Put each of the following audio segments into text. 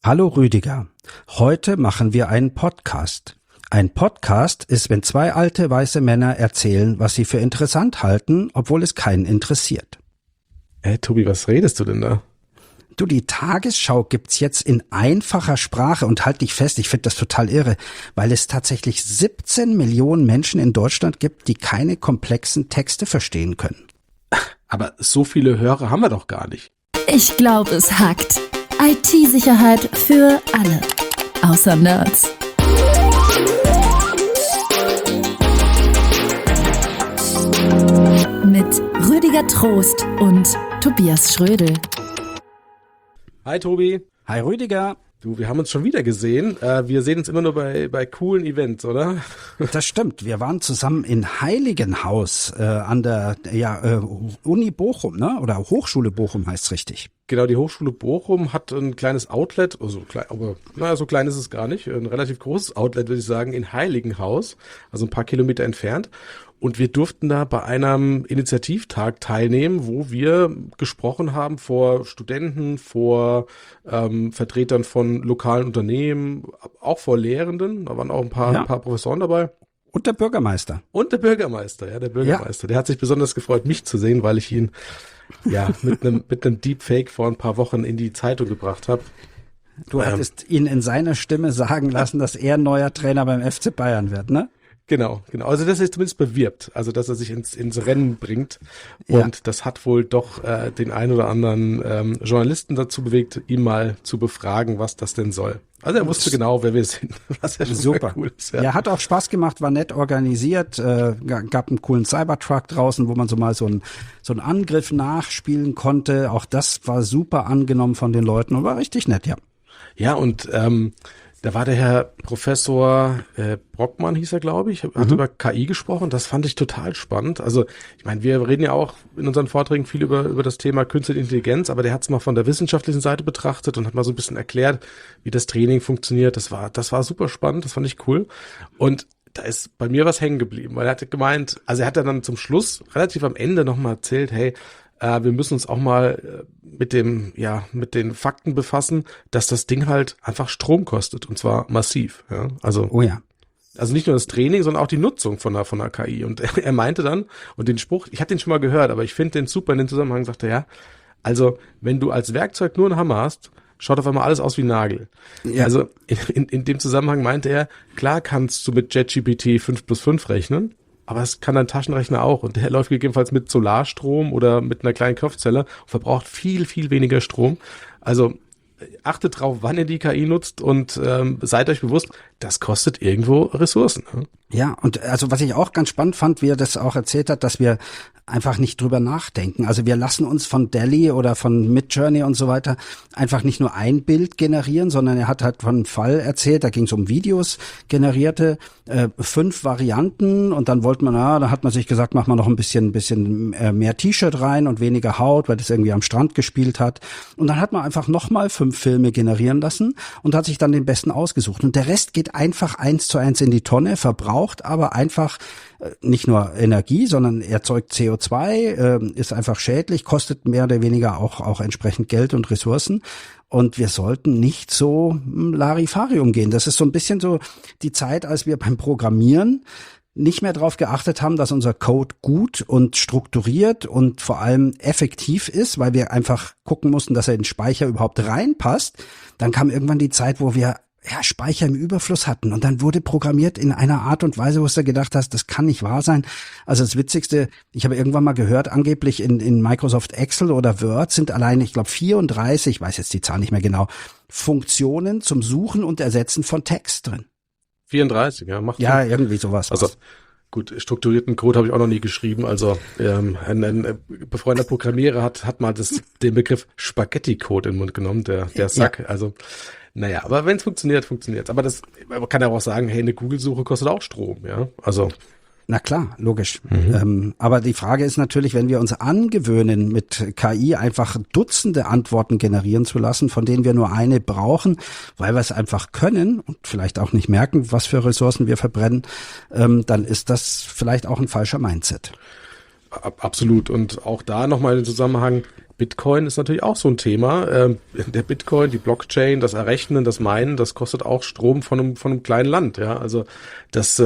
Hallo Rüdiger, heute machen wir einen Podcast. Ein Podcast ist, wenn zwei alte weiße Männer erzählen, was sie für interessant halten, obwohl es keinen interessiert. Tobi, was redest du denn da? Du, die Tagesschau gibt's jetzt in einfacher Sprache und halt dich fest, ich finde das total irre, weil es tatsächlich 17 Millionen Menschen in Deutschland gibt, die keine komplexen Texte verstehen können. Aber so viele Hörer haben wir doch gar nicht. Ich glaube, es hackt. IT-Sicherheit für alle. Außer Nerds. Mit Rüdiger Trost und Tobias Schrödel. Hi Tobi. Hi Rüdiger. Du, wir haben uns schon wieder gesehen. Wir sehen uns immer nur bei coolen Events, oder? Das stimmt. Wir waren zusammen in Heiligenhaus an der Uni Bochum, ne? Oder Hochschule Bochum heißt's richtig. Genau, die Hochschule Bochum hat ein kleines Outlet, also klein, aber naja, so klein ist es gar nicht. Ein relativ großes Outlet, würde ich sagen, in Heiligenhaus, also ein paar Kilometer entfernt. Und wir durften da bei einem Initiativtag teilnehmen, wo wir gesprochen haben vor Studenten, vor Vertretern von lokalen Unternehmen, auch vor Lehrenden. Da waren auch ein paar Professoren dabei. Und der Bürgermeister. Und der Bürgermeister, ja, der Bürgermeister. Ja. Der hat sich besonders gefreut, mich zu sehen, weil ich ihn mit einem Deepfake vor ein paar Wochen in die Zeitung gebracht habe. Du hattest ihn in seiner Stimme sagen lassen, dass er neuer Trainer beim FC Bayern wird, ne? Genau. Also dass er sich zumindest bewirbt, also dass er sich ins Rennen bringt. Und das hat wohl doch den ein oder anderen Journalisten dazu bewegt, ihn mal zu befragen, was das denn soll. Also er wusste genau, wer wir sind, was ja schon super cool ist. Ja. Ja, hat auch Spaß gemacht, war nett organisiert, gab einen coolen Cybertruck draußen, wo man so mal so einen Angriff nachspielen konnte. Auch das war super angenommen von den Leuten und war richtig nett, ja. Ja, und da war der Herr Professor Brockmann, hieß er, glaube ich, hat über KI gesprochen. Das fand ich total spannend. Also ich meine, wir reden ja auch in unseren Vorträgen viel über das Thema Künstliche Intelligenz, aber der hat es mal von der wissenschaftlichen Seite betrachtet und hat mal so ein bisschen erklärt, wie das Training funktioniert. Das war super spannend, das fand ich cool. Und da ist bei mir was hängen geblieben, weil er hatte gemeint, also er hat dann zum Schluss, relativ am Ende nochmal erzählt, hey, wir müssen uns auch mal mit den Fakten befassen, dass das Ding halt einfach Strom kostet und zwar massiv. Ja? Also nicht nur das Training, sondern auch die Nutzung von einer KI. Und er meinte dann, und den Spruch, ich habe den schon mal gehört, aber ich finde den super in dem Zusammenhang, sagte er, also wenn du als Werkzeug nur einen Hammer hast, schaut auf einmal alles aus wie ein Nagel. Ja. Also in dem Zusammenhang meinte er, klar kannst du mit ChatGPT 5+5 rechnen, aber es kann dein Taschenrechner auch und der läuft gegebenenfalls mit Solarstrom oder mit einer kleinen Kopfzelle und verbraucht viel, viel weniger Strom. Also achtet drauf, wann ihr die KI nutzt und seid euch bewusst, das kostet irgendwo Ressourcen. Ja, und also was ich auch ganz spannend fand, wie er das auch erzählt hat, dass wir einfach nicht drüber nachdenken. Also wir lassen uns von DALL-E oder von Midjourney und so weiter einfach nicht nur ein Bild generieren, sondern er hat halt von einem Fall erzählt, da ging es um Videos, generierte 5 Varianten und dann da hat man sich gesagt, mach mal noch ein bisschen mehr T-Shirt rein und weniger Haut, weil das irgendwie am Strand gespielt hat. Und dann hat man einfach nochmal 5 Filme generieren lassen und hat sich dann den besten ausgesucht. Und der Rest geht einfach 1:1 in die Tonne, verbraucht aber einfach nicht nur Energie, sondern erzeugt CO2, ist einfach schädlich, kostet mehr oder weniger auch entsprechend Geld und Ressourcen. Und wir sollten nicht so Larifari umgehen. Das ist so ein bisschen so die Zeit, als wir beim Programmieren nicht mehr darauf geachtet haben, dass unser Code gut und strukturiert und vor allem effektiv ist, weil wir einfach gucken mussten, dass er in den Speicher überhaupt reinpasst. Dann kam irgendwann die Zeit, wo wir Speicher im Überfluss hatten und dann wurde programmiert in einer Art und Weise, wo du gedacht hast, das kann nicht wahr sein. Also das Witzigste, ich habe irgendwann mal gehört, angeblich in Microsoft Excel oder Word sind allein, ich glaube 34, ich weiß jetzt die Zahl nicht mehr genau, Funktionen zum Suchen und Ersetzen von Text drin. 34, ja, macht ja Sinn. Irgendwie sowas. Also gut, strukturierten Code habe ich auch noch nie geschrieben. Also ein befreundeter Programmierer hat mal den Begriff Spaghetti-Code in den Mund genommen, der Sack. Ja. Also naja, aber wenn es funktioniert, funktioniert. Aber man kann ja auch sagen, hey, eine Google-Suche kostet auch Strom, ja. Also na klar, logisch. Aber die Frage ist natürlich, wenn wir uns angewöhnen, mit KI einfach Dutzende Antworten generieren zu lassen, von denen wir nur eine brauchen, weil wir es einfach können und vielleicht auch nicht merken, was für Ressourcen wir verbrennen, dann ist das vielleicht auch ein falscher Mindset. Absolut. Und auch da nochmal den Zusammenhang, Bitcoin ist natürlich auch so ein Thema. Der Bitcoin, die Blockchain, das Errechnen, das Meinen, das kostet auch Strom von einem kleinen Land. Ja, also das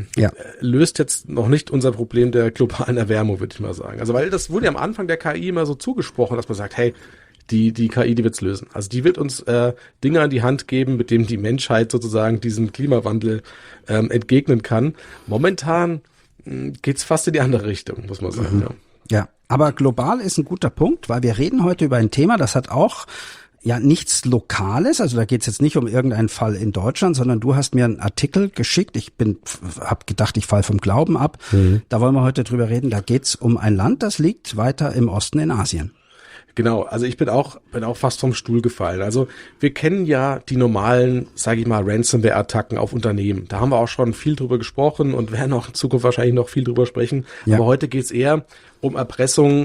löst jetzt noch nicht unser Problem der globalen Erwärmung, würde ich mal sagen. Also weil das wurde ja am Anfang der KI immer so zugesprochen, dass man sagt, hey, die KI, die wird's lösen. Also die wird uns Dinge an die Hand geben, mit denen die Menschheit sozusagen diesem Klimawandel entgegnen kann. Momentan geht's fast in die andere Richtung, muss man sagen. Ja, aber global ist ein guter Punkt, weil wir reden heute über ein Thema, das hat auch ja nichts Lokales, also da geht's jetzt nicht um irgendeinen Fall in Deutschland, sondern du hast mir einen Artikel geschickt, hab gedacht, ich falle vom Glauben ab. Da wollen wir heute drüber reden, da geht's um ein Land, das liegt weiter im Osten in Asien. Genau, also ich bin auch fast vom Stuhl gefallen. Also wir kennen ja die normalen, sage ich mal, Ransomware-Attacken auf Unternehmen. Da haben wir auch schon viel drüber gesprochen und werden auch in Zukunft wahrscheinlich noch viel drüber sprechen. Ja. Aber heute geht's eher um Erpressung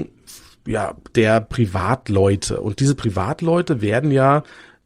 der Privatleute. Und diese Privatleute werden ja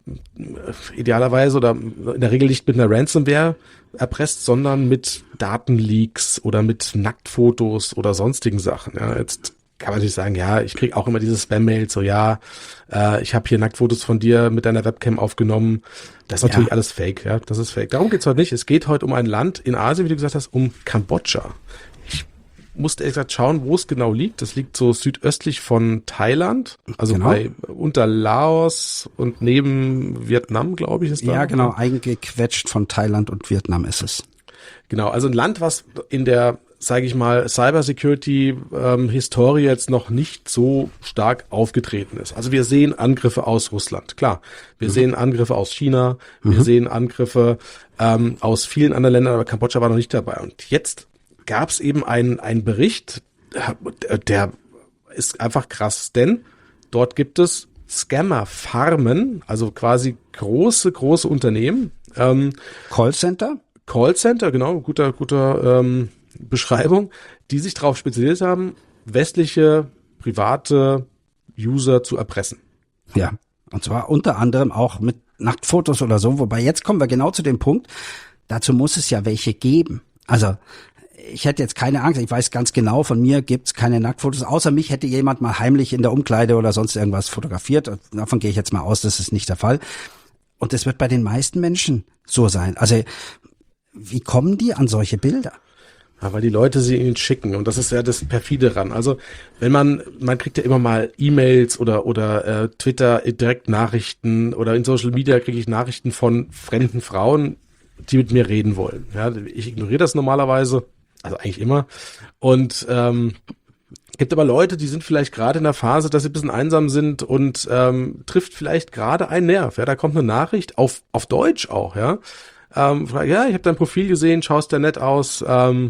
idealerweise oder in der Regel nicht mit einer Ransomware erpresst, sondern mit Datenleaks oder mit Nacktfotos oder sonstigen Sachen. Ja, jetzt kann man natürlich sagen, ja, ich kriege auch immer diese Spam-Mails, so ich habe hier Nacktfotos von dir mit deiner Webcam aufgenommen. Das ist natürlich alles Fake, ja, das ist Fake. Darum geht's heute nicht. Es geht heute um ein Land in Asien, wie du gesagt hast, um Kambodscha. Ich musste ehrlich gesagt schauen, wo es genau liegt. Das liegt so südöstlich von Thailand, also unter Laos und neben Vietnam, glaube ich, ist da. Ja, genau, eingequetscht von Thailand und Vietnam ist es. Genau, also ein Land, was in der, sage ich mal, Cybersecurity-Historie jetzt noch nicht so stark aufgetreten ist. Also wir sehen Angriffe aus Russland, klar. Wir sehen Angriffe aus China, wir sehen Angriffe aus vielen anderen Ländern, aber Kambodscha war noch nicht dabei. Und jetzt gab es eben einen Bericht, der ist einfach krass, denn dort gibt es Scammer-Farmen, also quasi große Unternehmen. Callcenter, genau, guter Beschreibung, die sich darauf spezialisiert haben, westliche, private User zu erpressen. Ja, und zwar unter anderem auch mit Nacktfotos oder so, wobei jetzt kommen wir genau zu dem Punkt, dazu muss es ja welche geben. Also ich hätte jetzt keine Angst, ich weiß ganz genau, von mir gibt's keine Nacktfotos, außer mich hätte jemand mal heimlich in der Umkleide oder sonst irgendwas fotografiert, davon gehe ich jetzt mal aus, das ist nicht der Fall. Und das wird bei den meisten Menschen so sein. Also wie kommen die an solche Bilder? Ja, weil die Leute sie ihnen schicken und das ist ja das perfide dran. Also wenn man kriegt ja immer mal E-Mails oder Twitter direkt Nachrichten oder in Social Media kriege ich Nachrichten von fremden Frauen, die mit mir reden wollen. Ja, ich ignoriere das normalerweise, also eigentlich immer. Und gibt aber Leute, die sind vielleicht gerade in der Phase, dass sie ein bisschen einsam sind und trifft vielleicht gerade einen Nerv. Ja, da kommt eine Nachricht auf Deutsch auch. Ja, ich habe dein Profil gesehen, schaust ja nett aus.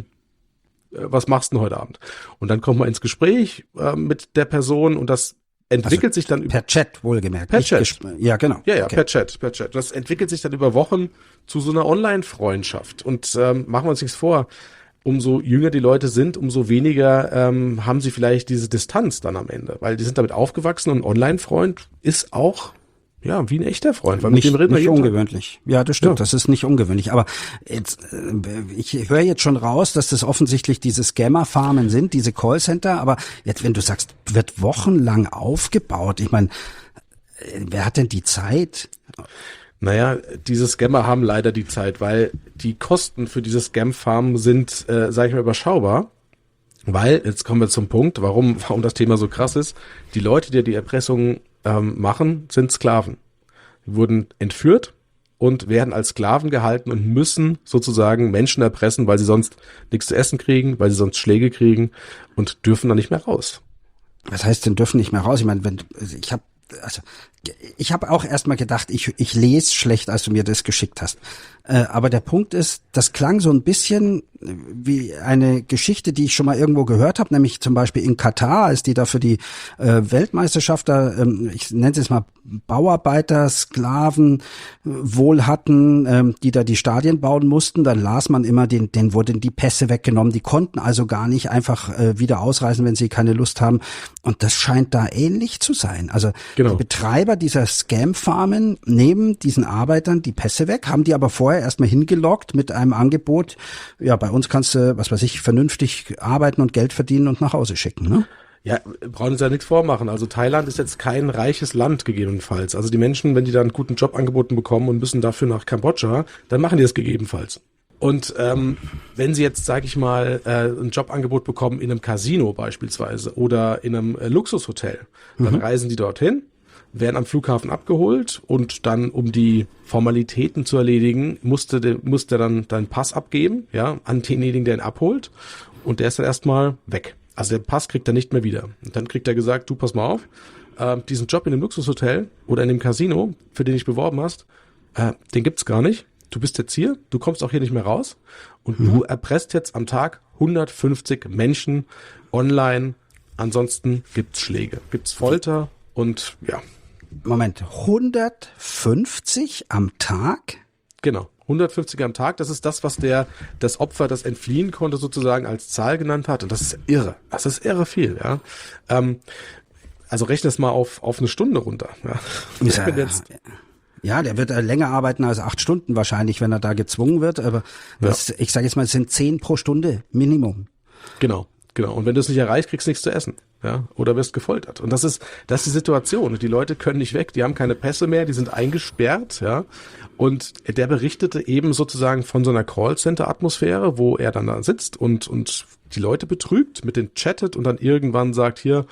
Was machst du denn heute Abend? Und dann kommt man ins Gespräch mit der Person und das entwickelt sich dann per Chat wohlgemerkt. Per Chat. Ja, genau. Ja, okay. per Chat. Das entwickelt sich dann über Wochen zu so einer Online-Freundschaft. Und machen wir uns nichts vor, umso jünger die Leute sind, umso weniger haben sie vielleicht diese Distanz dann am Ende. Weil die sind damit aufgewachsen und ein Online-Freund ist auch wie ein echter Freund, weil mit dem reden wir nicht ungewöhnlich. Ja, das stimmt, das ist nicht ungewöhnlich. Aber jetzt, ich höre jetzt schon raus, dass das offensichtlich diese Scammer-Farmen sind, diese Callcenter. Aber jetzt, wenn du sagst, wird wochenlang aufgebaut, ich meine, wer hat denn die Zeit? Naja, diese Scammer haben leider die Zeit, weil die Kosten für diese Scam-Farmen sind, sage ich mal, überschaubar. Weil, jetzt kommen wir zum Punkt, warum das Thema so krass ist. Die Leute, die die Erpressung machen, sind Sklaven. Die wurden entführt und werden als Sklaven gehalten und müssen sozusagen Menschen erpressen, weil sie sonst nichts zu essen kriegen, weil sie sonst Schläge kriegen und dürfen dann nicht mehr raus. Was heißt denn dürfen nicht mehr raus? Ich meine, ich habe auch erstmal gedacht, ich lese schlecht, als du mir das geschickt hast. Aber der Punkt ist, das klang so ein bisschen wie eine Geschichte, die ich schon mal irgendwo gehört habe, nämlich zum Beispiel in Katar, als die da für die Weltmeisterschaft da, ich nenne es jetzt mal Bauarbeiter, Sklaven wohl hatten, die da die Stadien bauen mussten, dann las man immer, denen wurden die Pässe weggenommen, die konnten also gar nicht einfach wieder ausreisen, wenn sie keine Lust haben. Und das scheint da ähnlich zu sein. Also Die Betreiber dieser Scam-Farmen nehmen diesen Arbeitern die Pässe weg, haben die aber vorher erstmal hingeloggt mit einem Angebot, ja, bei uns kannst du, was weiß ich, vernünftig arbeiten und Geld verdienen und nach Hause schicken, ne? Ja, brauchen uns ja nichts vormachen. Also Thailand ist jetzt kein reiches Land gegebenenfalls. Also die Menschen, wenn die da einen guten Job angeboten bekommen und müssen dafür nach Kambodscha, dann machen die das gegebenenfalls. Und wenn sie jetzt, sage ich mal, ein Jobangebot bekommen in einem Casino beispielsweise oder in einem Luxushotel, dann reisen die dorthin, werden am Flughafen abgeholt und dann, um die Formalitäten zu erledigen, musste dann deinen Pass abgeben, ja, an denjenigen, der ihn abholt, und der ist dann erstmal weg. Also der Pass kriegt er nicht mehr wieder. Und dann kriegt er gesagt, du, pass mal auf, diesen Job in dem Luxushotel oder in dem Casino, für den dich beworben hast, den gibt's gar nicht. Du bist jetzt hier, du kommst auch hier nicht mehr raus und du erpresst jetzt am Tag 150 Menschen online. Ansonsten gibt's Schläge, gibt's Folter und ja. Moment, 150 am Tag? Genau, 150 am Tag. Das ist das, was das Opfer, das entfliehen konnte, sozusagen als Zahl genannt hat. Und das ist irre. Das ist irre viel, ja. Also rechne es mal auf eine Stunde runter. Ja. Ja, der wird länger arbeiten als 8 Stunden wahrscheinlich, wenn er da gezwungen wird. Aber ich sage jetzt mal, es sind 10 pro Stunde Minimum. Genau. Und wenn du es nicht erreichst, kriegst du nichts zu essen. Ja, oder wirst gefoltert. Und das ist die Situation. Die Leute können nicht weg, die haben keine Pässe mehr, die sind eingesperrt, ja. Und der berichtete eben sozusagen von so einer Callcenter-Atmosphäre, wo er dann da sitzt und die Leute betrügt, mit denen chattet und dann irgendwann sagt, hier,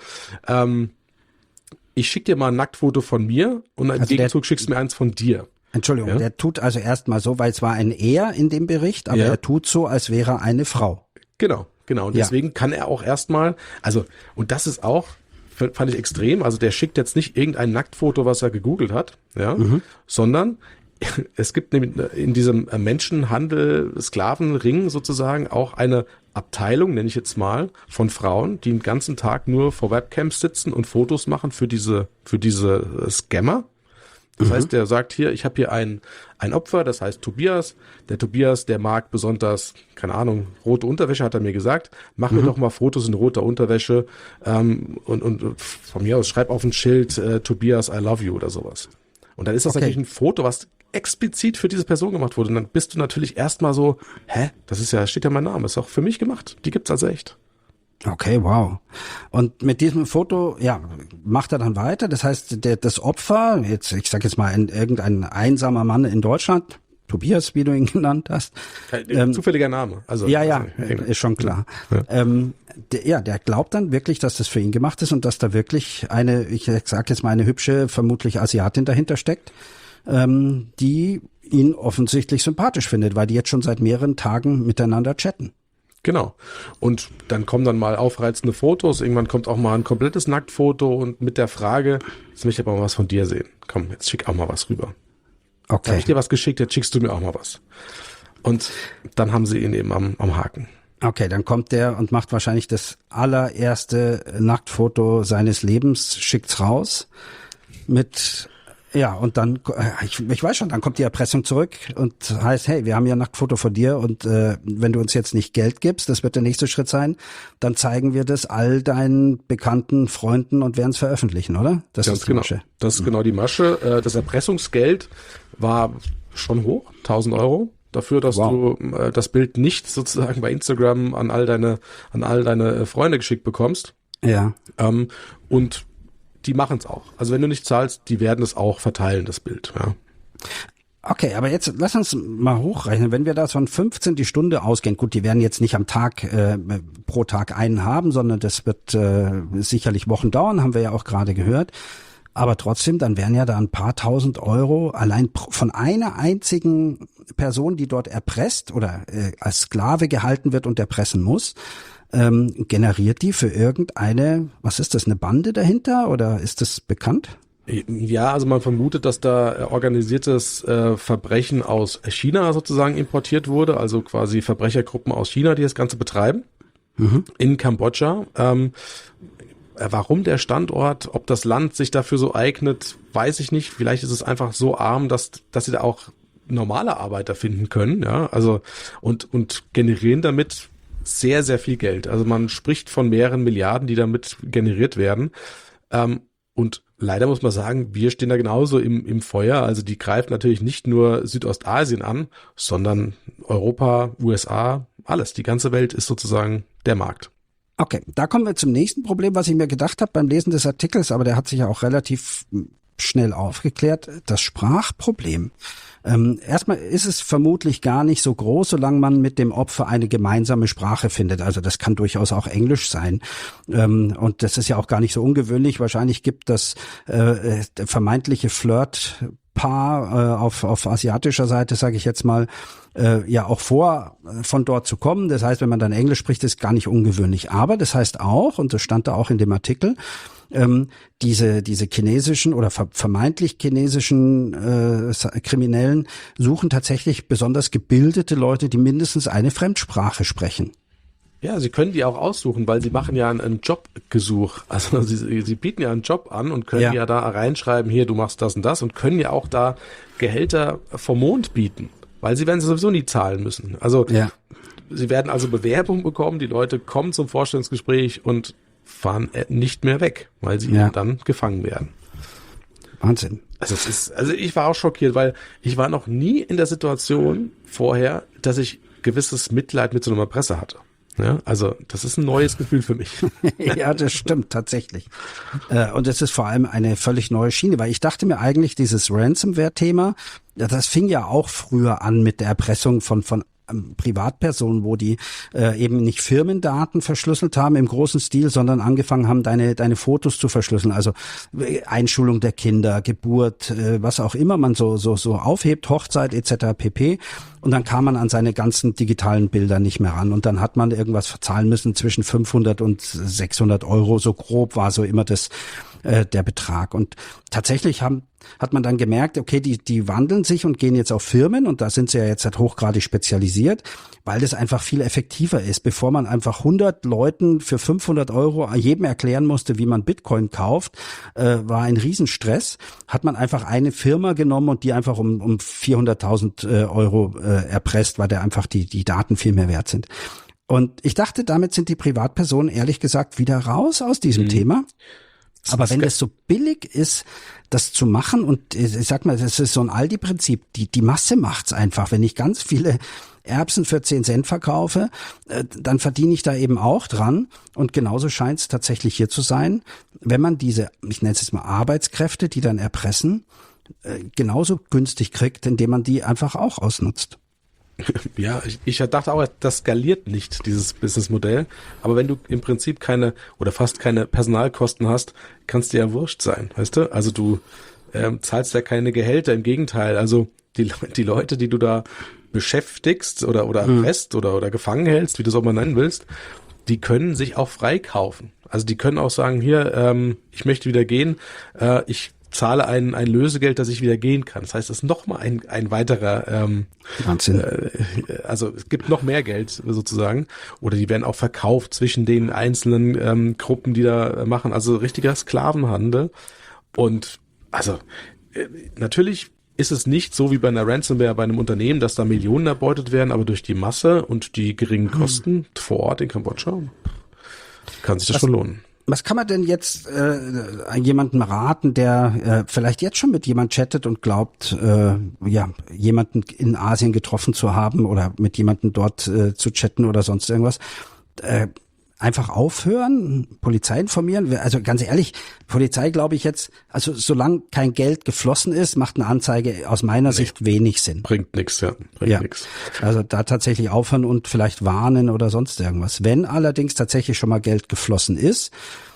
ich schicke dir mal ein Nacktfoto von mir und im Gegenzug schickst du mir eins von dir. Entschuldigung, der tut also erstmal so, weil es war ein Er in dem Bericht, aber er tut so, als wäre er eine Frau. Genau. Und deswegen kann er auch erstmal, also, und das ist auch, fand ich extrem, also der schickt jetzt nicht irgendein Nacktfoto, was er gegoogelt hat, ja, sondern es gibt nämlich in diesem Menschenhandel, Sklavenring sozusagen auch eine Abteilung, nenne ich jetzt mal, von Frauen, die den ganzen Tag nur vor Webcams sitzen und Fotos machen für diese Scammer. Das heißt, der sagt hier, ich habe hier ein Opfer, das heißt Tobias. Der Tobias, der mag besonders, keine Ahnung, rote Unterwäsche, hat er mir gesagt. Mach mir doch mal Fotos in roter Unterwäsche und von mir aus schreib auf ein Schild Tobias, I love you oder sowas. Und dann ist das natürlich ein Foto, was explizit für diese Person gemacht wurde. Und dann bist du natürlich erstmal so, steht ja mein Name, ist auch für mich gemacht. Die gibt's also echt. Okay, wow. Und mit diesem Foto, macht er dann weiter. Das heißt, das Opfer, ich sag jetzt mal irgendein einsamer Mann in Deutschland, Tobias, wie du ihn genannt hast. Zufälliger Name. Also, ist schon klar. Ja. Der glaubt dann wirklich, dass das für ihn gemacht ist und dass da wirklich ich sag jetzt mal eine hübsche, vermutlich Asiatin dahinter steckt, die ihn offensichtlich sympathisch findet, weil die jetzt schon seit mehreren Tagen miteinander chatten. Genau. Und dann kommen dann mal aufreizende Fotos. Irgendwann kommt auch mal ein komplettes Nacktfoto und mit der Frage, jetzt möchte ich aber mal was von dir sehen. Komm, jetzt schick auch mal was rüber. Okay. Habe ich dir was geschickt, jetzt schickst du mir auch mal was. Und dann haben sie ihn eben am Haken. Okay, dann kommt der und macht wahrscheinlich das allererste Nacktfoto seines Lebens, schickt's raus und dann, ich weiß schon, dann kommt die Erpressung zurück und heißt, hey, wir haben ja ein Nacktfoto von dir und wenn du uns jetzt nicht Geld gibst, das wird der nächste Schritt sein, dann zeigen wir das all deinen bekannten Freunden und werden es veröffentlichen, oder? Das ist die Masche. Das ist genau die Masche. Das Erpressungsgeld war schon hoch, 1.000 Euro. Dafür, dass du das Bild nicht sozusagen bei Instagram an all deine Freunde geschickt bekommst. Ja. Und die machen es auch. Also wenn du nicht zahlst, die werden es auch verteilen, das Bild. Ja. Okay, aber jetzt lass uns mal hochrechnen. Wenn wir da von 15 die Stunde ausgehen, gut, die werden jetzt nicht am Tag pro Tag einen haben, sondern das wird sicherlich Wochen dauern, haben wir ja auch gerade gehört. Aber trotzdem, dann wären ja da ein paar tausend Euro allein von einer einzigen Person, die dort erpresst oder als Sklave gehalten wird und erpressen muss. Generiert die für irgendeine, was ist das, eine Bande dahinter oder ist das bekannt? Ja, also man vermutet, dass da organisiertes Verbrechen aus China sozusagen importiert wurde, also quasi Verbrechergruppen aus China, die das Ganze betreiben, in Kambodscha. Warum der Standort, ob das Land sich dafür so eignet, weiß ich nicht. Vielleicht ist es einfach so arm, dass sie da auch normale Arbeiter finden können, ja, also und generieren damit sehr, sehr viel Geld. Also man spricht von mehreren Milliarden, die damit generiert werden. Und leider muss man sagen, wir stehen da genauso im Feuer. Also die greifen natürlich nicht nur Südostasien an, sondern Europa, USA, alles. Die ganze Welt ist sozusagen der Markt. Okay, da kommen wir zum nächsten Problem, was ich mir gedacht habe beim Lesen des Artikels, aber der hat sich ja auch relativ schnell aufgeklärt, das Sprachproblem. Erstmal ist es vermutlich gar nicht so groß, solange man mit dem Opfer eine gemeinsame Sprache findet. Also das kann durchaus auch Englisch sein. Und das ist ja auch gar nicht so ungewöhnlich. Wahrscheinlich gibt das vermeintliche Flirtpaar auf asiatischer Seite, sage ich jetzt mal, ja auch vor, von dort zu kommen. Das heißt, wenn man dann Englisch spricht, ist gar nicht ungewöhnlich. Aber das heißt auch, und das stand da auch in dem Artikel, diese chinesischen oder vermeintlich chinesischen Kriminellen suchen tatsächlich besonders gebildete Leute, die mindestens eine Fremdsprache sprechen. Ja, sie können die auch aussuchen, weil sie machen ja einen Jobgesuch. Also sie bieten ja einen Job an und können ja da reinschreiben, hier, du machst das und das, und können ja auch da Gehälter vom Mond bieten, weil sie werden sowieso nie zahlen müssen. Also sie werden also Bewerbung bekommen, die Leute kommen zum Vorstellungsgespräch und fahren nicht mehr weg, weil sie dann gefangen werden. Wahnsinn. Also ich war auch schockiert, weil ich war noch nie in der Situation vorher, dass ich gewisses Mitleid mit so einer Presse hatte. Ja, also das ist ein neues Gefühl für mich. Ja, das stimmt tatsächlich. Und es ist vor allem eine völlig neue Schiene, weil ich dachte mir eigentlich, dieses Ransomware-Thema, das fing ja auch früher an mit der Erpressung von Privatpersonen, wo die eben nicht Firmendaten verschlüsselt haben im großen Stil, sondern angefangen haben, deine Fotos zu verschlüsseln. Also Einschulung der Kinder, Geburt, was auch immer man so aufhebt, Hochzeit etc. pp. Und dann kam man an seine ganzen digitalen Bilder nicht mehr ran. Und dann hat man irgendwas verzahlen müssen zwischen 500 und 600 Euro. So grob war so immer der Betrag. Und tatsächlich hat man dann gemerkt, okay, die wandeln sich und gehen jetzt auf Firmen, und da sind sie ja jetzt halt hochgradig spezialisiert, weil das einfach viel effektiver ist. Bevor man einfach 100 Leuten für 500 Euro jedem erklären musste, wie man Bitcoin kauft, war ein Riesenstress, hat man einfach eine Firma genommen und die einfach um 400.000 Euro erpresst, weil da einfach die Daten viel mehr wert sind. Und ich dachte, damit sind die Privatpersonen ehrlich gesagt wieder raus aus diesem Thema. Aber wenn das so billig ist, das zu machen, und ich sag mal, das ist so ein Aldi-Prinzip, die Masse macht's einfach. Wenn ich ganz viele Erbsen für 10 Cent verkaufe, dann verdiene ich da eben auch dran. Und genauso scheint es tatsächlich hier zu sein, wenn man diese, ich nenne es jetzt mal Arbeitskräfte, die dann erpressen, genauso günstig kriegt, indem man die einfach auch ausnutzt. Ja, ich dachte auch, das skaliert nicht, dieses Businessmodell. Aber wenn du im Prinzip keine oder fast keine Personalkosten hast, kannst dir ja wurscht sein, weißt du? Also du zahlst ja keine Gehälter, im Gegenteil. Also die Leute, die du da beschäftigst oder erpresst oder gefangen hältst, wie du es auch mal nennen willst, die können sich auch freikaufen. Also die können auch sagen, hier, ich möchte wieder gehen, ich zahle ein Lösegeld, dass ich wieder gehen kann. Das heißt, das ist nochmal ein weiterer Wahnsinn. Also es gibt noch mehr Geld sozusagen. Oder die werden auch verkauft zwischen den einzelnen Gruppen, die da machen. Also richtiger Sklavenhandel. Und also natürlich ist es nicht so wie bei einer Ransomware bei einem Unternehmen, dass da Millionen erbeutet werden, aber durch die Masse und die geringen Kosten vor Ort in Kambodscha kann sich das schon lohnen. Was kann man denn jetzt jemandem raten, der vielleicht jetzt schon mit jemand chattet und glaubt, jemanden in Asien getroffen zu haben oder mit jemandem dort zu chatten oder sonst irgendwas? Einfach aufhören, Polizei informieren. Also ganz ehrlich, Polizei glaube ich jetzt, also solange kein Geld geflossen ist, macht eine Anzeige aus meiner Sicht wenig Sinn. Bringt nichts, ja. Bringt nichts. Also da tatsächlich aufhören und vielleicht warnen oder sonst irgendwas. Wenn allerdings tatsächlich schon mal Geld geflossen ist,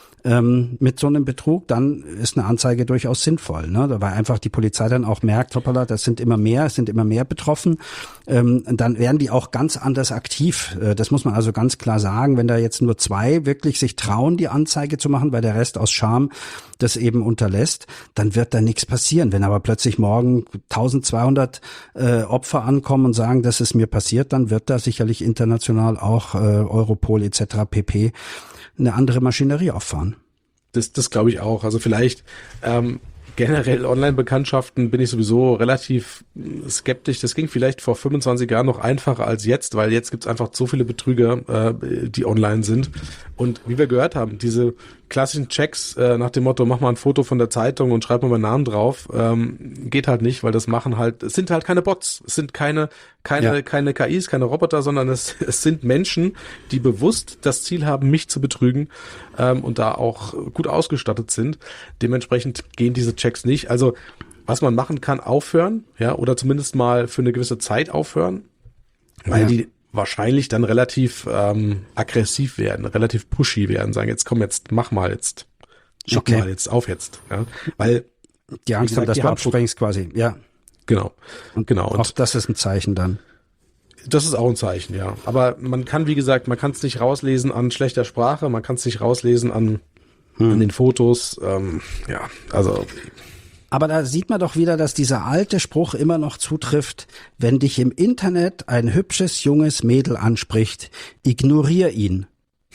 mit so einem Betrug, dann ist eine Anzeige durchaus sinnvoll, ne? Weil einfach die Polizei dann auch merkt, hoppala, es sind immer mehr betroffen. Dann werden die auch ganz anders aktiv. Das muss man also ganz klar sagen. Wenn da jetzt nur 2 wirklich sich trauen, die Anzeige zu machen, weil der Rest aus Scham das eben unterlässt, dann wird da nichts passieren. Wenn aber plötzlich morgen 1200 Opfer ankommen und sagen, das ist mir passiert, dann wird da sicherlich international auch Europol etc. pp. Eine andere Maschinerie auffahren. Das glaube ich auch. Also vielleicht generell Online-Bekanntschaften bin ich sowieso relativ skeptisch. Das ging vielleicht vor 25 Jahren noch einfacher als jetzt, weil jetzt gibt's einfach so viele Betrüger, die online sind. Und wie wir gehört haben, diese klassischen Checks nach dem Motto, mach mal ein Foto von der Zeitung und schreib mal meinen Namen drauf, geht halt nicht, weil das machen halt, es sind halt keine Bots, es sind keine KIs, keine Roboter, sondern es sind Menschen, die bewusst das Ziel haben, mich zu betrügen und da auch gut ausgestattet sind. Dementsprechend gehen diese Checks nicht. Also was man machen kann, aufhören, ja, oder zumindest mal für eine gewisse Zeit aufhören, weil die wahrscheinlich dann relativ aggressiv werden, relativ pushy werden, sagen, jetzt komm, jetzt mach mal, jetzt schick mal, jetzt auf jetzt. Ja, weil die Angst haben, dass du absprengst quasi, ja. Genau. Und auch das ist ein Zeichen dann. Das ist auch ein Zeichen, ja. Aber man kann, wie gesagt, man kann es nicht rauslesen an schlechter Sprache, man kann es nicht rauslesen an den Fotos, ja, also. Aber da sieht man doch wieder, dass dieser alte Spruch immer noch zutrifft, wenn dich im Internet ein hübsches, junges Mädel anspricht, ignorier ihn.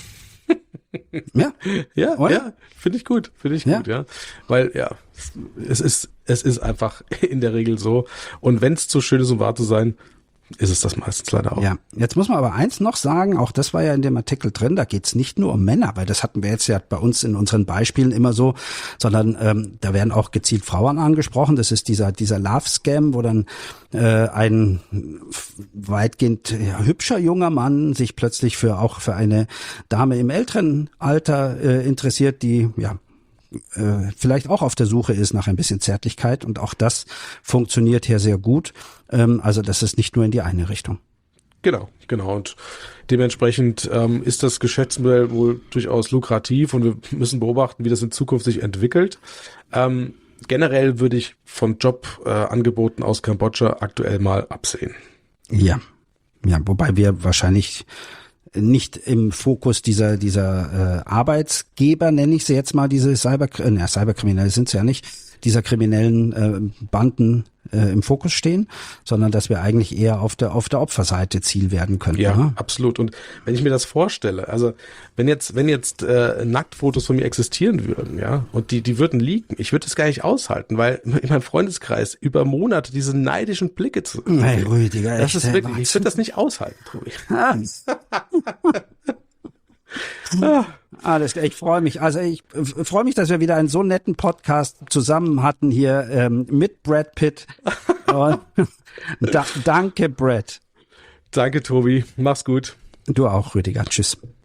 Ja, ja, finde ich gut, gut, ja. Weil, ja, es ist einfach in der Regel so. Und wenn es zu schön ist, um wahr zu sein, ist es das meistens leider auch. Ja, jetzt muss man aber eins noch sagen, auch das war ja in dem Artikel drin, da geht's nicht nur um Männer, weil das hatten wir jetzt ja bei uns in unseren Beispielen immer so, sondern da werden auch gezielt Frauen angesprochen. Das ist dieser Love-Scam, wo dann ein weitgehend hübscher junger Mann sich plötzlich für eine Dame im älteren Alter interessiert, die vielleicht auch auf der Suche ist nach ein bisschen Zärtlichkeit, und auch das funktioniert hier sehr gut. Also das ist nicht nur in die eine Richtung. Genau. Und dementsprechend ist das Geschäftsmodell wohl durchaus lukrativ, und wir müssen beobachten, wie das in Zukunft sich entwickelt. Generell würde ich von Jobangeboten aus Kambodscha aktuell mal absehen. Ja, wobei wir wahrscheinlich nicht im Fokus dieser Arbeitsgeber, nenne ich sie jetzt mal, diese Cyberkriminelle sind es ja nicht, dieser kriminellen Banden im Fokus stehen, sondern dass wir eigentlich eher auf der Opferseite Ziel werden könnten. Ja, ne? Absolut. Und wenn ich mir das vorstelle, also wenn jetzt Nacktfotos von mir existieren würden, ja, und die würden leaken, ich würde das gar nicht aushalten, weil in meinem Freundeskreis über Monate diese neidischen Blicke zu. Hey, Rüdiger, das ist wirklich, ich würde das nicht aushalten, Tobi. Ich freue mich. Also ich freue mich, dass wir wieder einen so netten Podcast zusammen hatten hier mit Brad Pitt. Danke, Brad. Danke, Tobi. Mach's gut. Du auch, Rüdiger. Tschüss.